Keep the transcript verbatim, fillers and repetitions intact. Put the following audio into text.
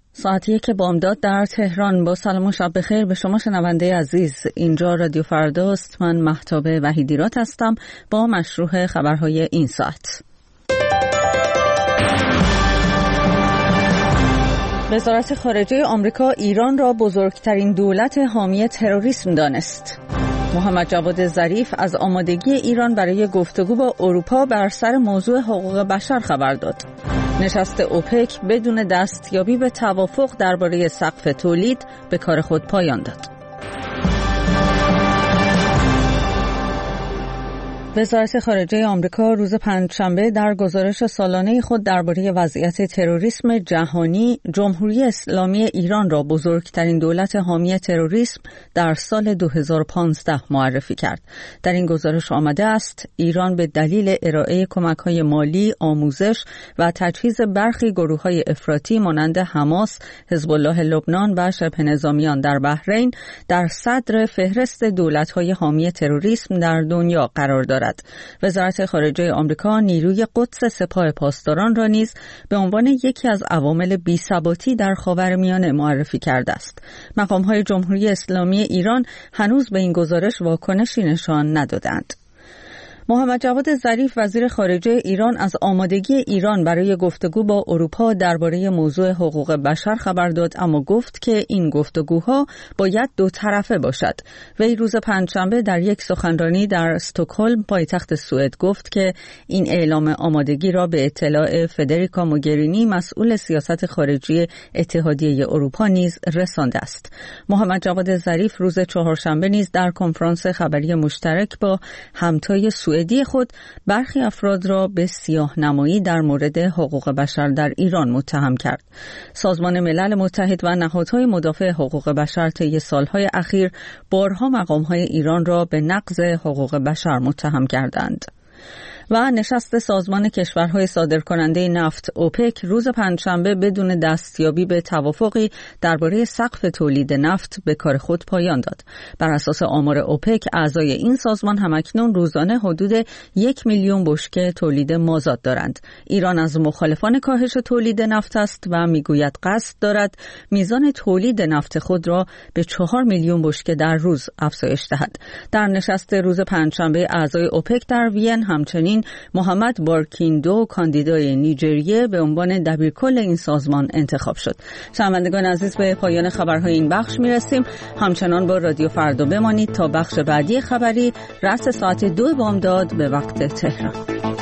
ساعت یک بامداد در تهران. با سلام و شب بخیر به شما شنونده عزیز. اینجا رادیو فرداست. من مهتاب وحیدیرات هستم با مشروع خبرهای این ساعت. وزارت خارجه آمریکا ایران را بزرگترین دولت حامی تروریسم دانست. محمد جواد ظریف از آمادگی ایران برای گفتگو با اروپا بر سر موضوع حقوق بشر خبر داد. نشست اوپک بدون دستیابی به توافق درباره سقف تولید به کار خود پایان داد. وزارت خارجه آمریکا روز پنجشنبه در گزارش سالانه خود درباره وضعیت تروریسم جهانی جمهوری اسلامی ایران را بزرگترین دولت حامی تروریسم در سال دو هزار و پانزده معرفی کرد. در این گزارش آمده است ایران به دلیل ارائه کمک‌های مالی، آموزش و تجهیز برخی گروه‌های افراطی مانند حماس، حزب الله لبنان و شبه نظامیان در بحرین در صدر فهرست دولت‌های حامی تروریسم در دنیا قرار دارد. وزارت خارجه آمریکا نیروی قدس سپاه پاسداران را نیز به عنوان یکی از عوامل بی‌ثباتی در خاورمیانه معرفی کرده است. مقام‌های جمهوری اسلامی ایران هنوز به این گزارش واکنشی نشان ندادند. محمد جواد ظریف وزیر خارجه ایران از آمادگی ایران برای گفتگو با اروپا درباره موضوع حقوق بشر خبر داد، اما گفت که این گفتگوها باید دو طرفه باشد. وی روز پنجشنبه در یک سخنرانی در استکهلم پایتخت سوئد گفت که این اعلام آمادگی را به اطلاع فدریکا موگرینی مسئول سیاست خارجی اتحادیه اروپا نیز رسانده است. محمد جواد ظریف روز چهارشنبه نیز در کنفرانس خبری مشترک با همتای سوئد دی خود برخی افراد را به سیاه‌نمایی در مورد حقوق بشر در ایران متهم کرد. سازمان ملل متحد و نهادهای مدافع حقوق بشر طی سالهای اخیر بارها مقام‌های ایران را به نقض حقوق بشر متهم کردند. و نشست سازمان کشورهای صادرکننده نفت اوپک روز پنجشنبه بدون دستیابی به توافقی درباره سقف تولید نفت به کار خود پایان داد. بر اساس آمار اوپک اعضای این سازمان همکنون روزانه حدود یک میلیون بشکه تولید مازاد دارند. ایران از مخالفان کاهش تولید نفت است و میگوید قصد دارد میزان تولید نفت خود را به چهار میلیون بشکه در روز افزایش دهد. در نشست روز پنجشنبه اعضای اوپک در وین همچنین محمد بارکیندو کاندیدای نیجریه به عنوان دبیرکل این سازمان انتخاب شد. شنوندگان عزیز به پایان خبرهای این بخش میرسیم. همچنان با رادیو فردا بمانید تا بخش بعدی خبری رأس ساعت دو بامداد به وقت تهران.